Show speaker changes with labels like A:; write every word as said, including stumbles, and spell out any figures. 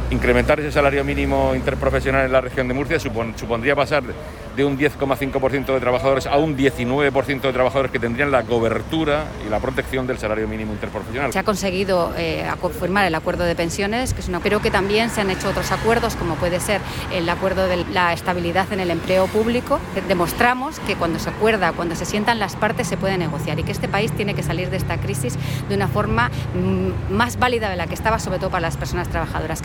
A: Incrementar ese salario mínimo interprofesional en la región de Murcia supon, supondría pasar de un diez coma cinco por ciento de trabajadores a un diecinueve por ciento de trabajadores que tendrían la cobertura y la protección del salario mínimo interprofesional.
B: Se ha conseguido eh, confirmar el acuerdo de pensiones, que es una, pero que también se han hecho otros acuerdos, como puede ser el acuerdo de la estabilidad en el empleo público. Demostramos que cuando se acuerda, cuando se sientan las partes, se puede negociar y que este país tiene que salir de esta crisis de una forma mm, más válida de la que estaba, sobre todo para las personas trabajadoras.